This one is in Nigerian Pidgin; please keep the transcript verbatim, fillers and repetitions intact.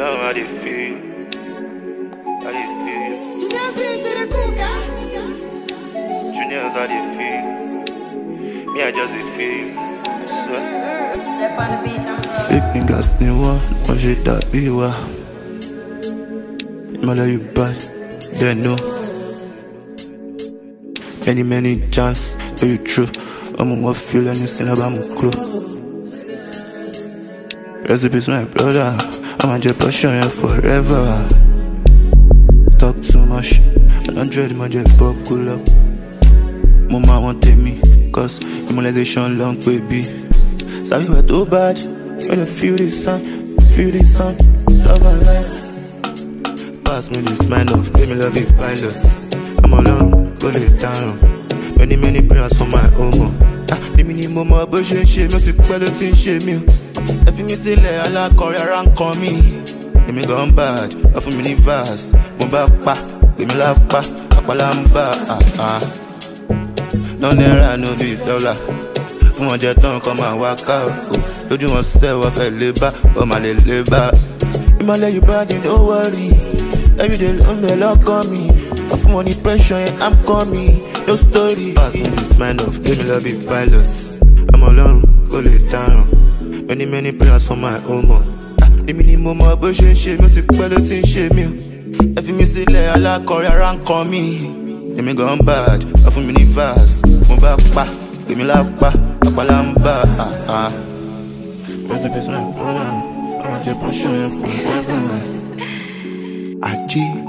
know how they feel. How they feel. Juniors, how they feel. Me, I just they feel. Swear. Step on the beat now, bro. Fake niggas ni one, one shit that be wa. Mother you bad, they know. Many many chance, are you true? I'm more feel anything about my crew. Recipes my brother, I'm a jet passion forever. Talk too much, I don't dread my jet buckle up. Mama want me, cause immunization long baby. Sorry we're too bad, when you feel this sun, feel this sun, love and light. Pass me this mind of, give me love it pilot. I'm alone, go lay down. Many many prayers for my home. Ah, the minimum of bullshit shit, music quality shit me. If you miss it, I'll call around call me. Give me gone bad, off me mini verse. Mumba pa, give me love pa, apalamba ah ah. No naira, no big dollar. Fún wọn jẹ tán kọ́ máa wá ká o. Lójú wọn sẹ́ wọ́n fẹ́ lé bá, wọ́n máa lè lé bá. Ìmọ̀lẹ̀ you bad, don't worry. Everyday ló ń bẹ lọ́kàn mi. Wọ́n fún wọn ní pressure yẹn, I'm coming. No story. Pass me this mind of, give me love it pilot. I'm alone, go lay down. Many many prayers for my home. Èmi ni mo mọ bó ṣe ń ṣe mí, ó ti pẹ́ ló ti ń ṣe mí o. Ẹ fi mi sílẹ̀ alákọ̀ọ́rẹ́ ara ń kan mí. Èmi gan bad, wọ́n fún mi ní verse. Mo bá pa, èmi lápá, àpàlà ń bá a a. Recipes my brother, I'm a jet passion forever. Ají.